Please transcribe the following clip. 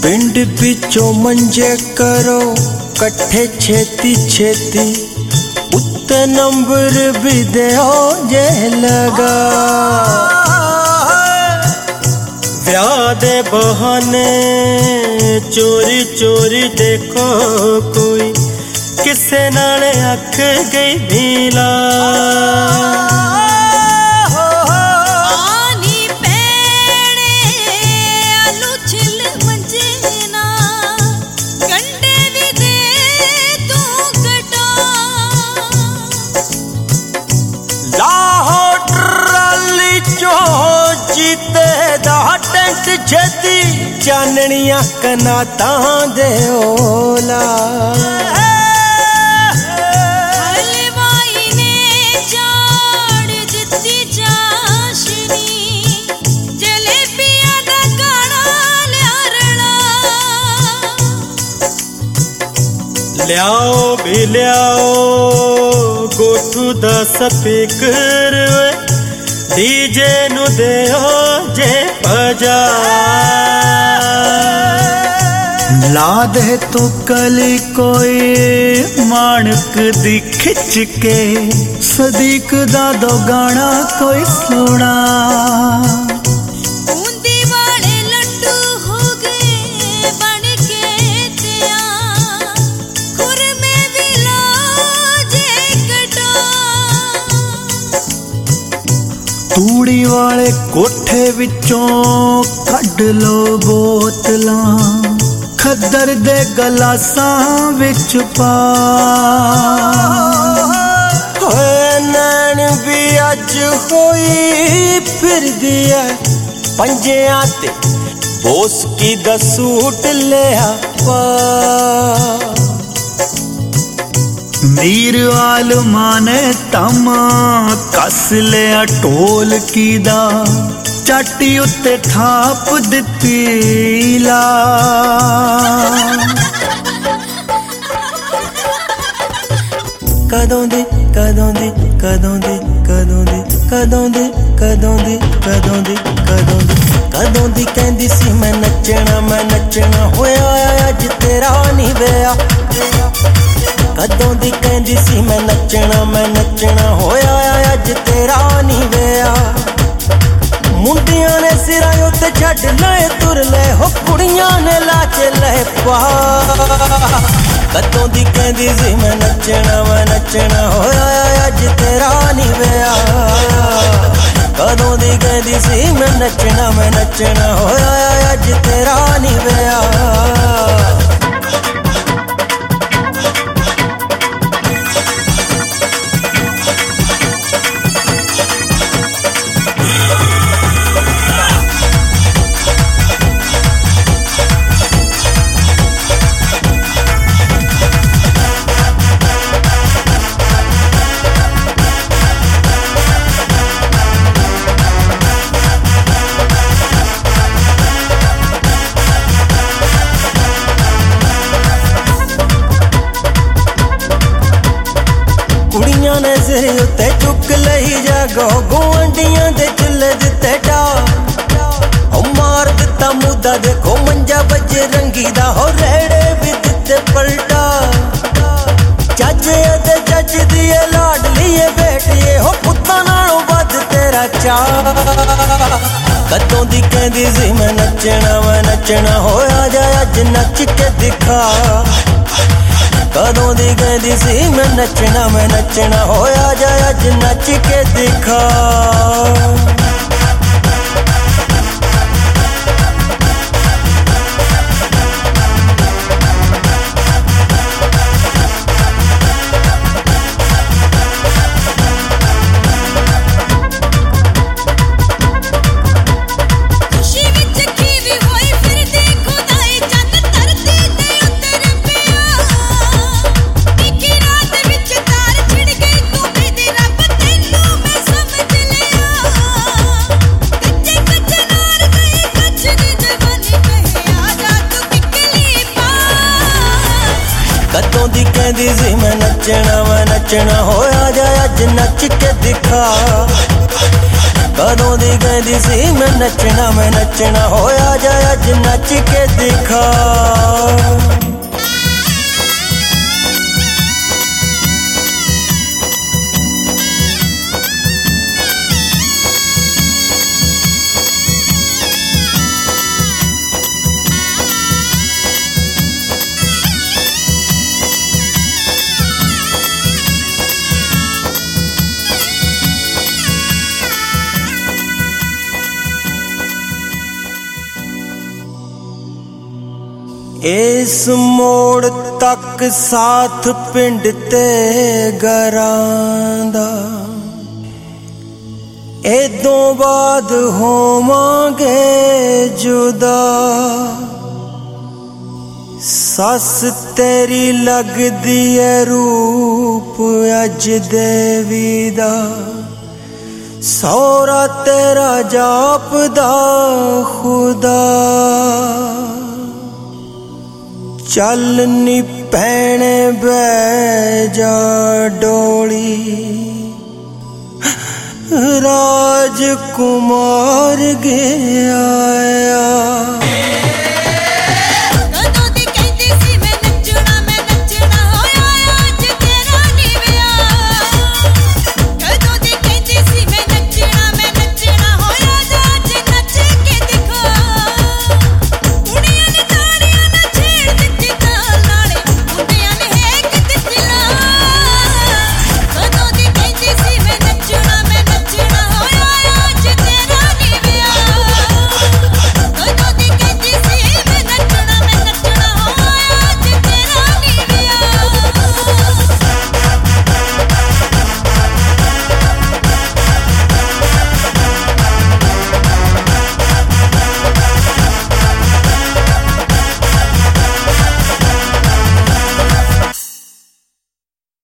पिंड पिछो मंजे करो कट्ठे छेती छेती, उत्ते नंबर भी दे जे लगा। ब्याह दे बहाने चोरी चोरी देखो कोई किसे नाल अख गई भीला। छेती चाननिया कनाता दे ओला। हलवाई ने चाड़ दित्ती चाशनी, जलेबियां दा गाना ल्यारना। लियाओ भी लियाओ गोठू दा स्पीकर, डीजे नु देओ जे बजा। ला दे तो कली कोई माणक दी खिच के, सदीक दा दो गाना कोई सुना। बूंदी वाले लड्डू हो गए बन के तैयार, खुर में भी लो जे कटा। तूड़ी वाले कोठे विचों कढ लो बोतलां, खद्दर दे गलासां विच पा। होए नैन भी अज होई फिरदी है पंजियां ते, बोसकी दा सूट लिया पा। मीर आलमा ने तमा कस लिया ढोल की दा, चाटी उत्ते थाप दित्ती ला। कदों दी कदों दी कदों दी कदों दी कदों दी कदों दी कदों दी कदों दी कदों दी कहंदी सी मैं नचना होया अज तेरा नहीं वेया। कदों दी कहंदी सी मैं नचना होया अज तेरा नहीं वेया। मुंडियां ने सिरां उत्ते छड्ड लए तुर ले हो कुड़ियां ने लाचे ले पा। कदों दी कहंदी सी मैं नचना होया अज तेरा नहीं वेया। कदों दी कहंदी सी मैं नचना होया अज तेरा नहीं वेया। कुड़ियां ने सिर उत्ते चुक लई जागो, गुआंढियां दे चुल्ले दित्ते डा। ओ मार दित्ता मुद्दा देखो मंजा बजे रंगी दा, हो रेड़े भी दित्ते पलटा। जज दिए लाडलीए बेटिए हो पुत्तां नालों वध तेरा चा। कदों दी कहंदी सी मैं नचना होया जा अज नच के दिखा। कदों दी कहंदी सी मैं नचना होया जा अज नच के दिखा। कदों दी कहंदी सी मैं नचना होया जा अज नच के दिखा। कदों दी कहंदी सी मैं नचना होया जा अज नच नच के दिखा। इस मोड़ तक साथ पिंड ते घरां दा, इदों बाद होवांगे जुदा। सस तेरी लगदी है रूप अज देवी दा, सौरा तेरा जापदा खुदा। चल नी भैणे बै जा डोली, राजकुमार गया आया।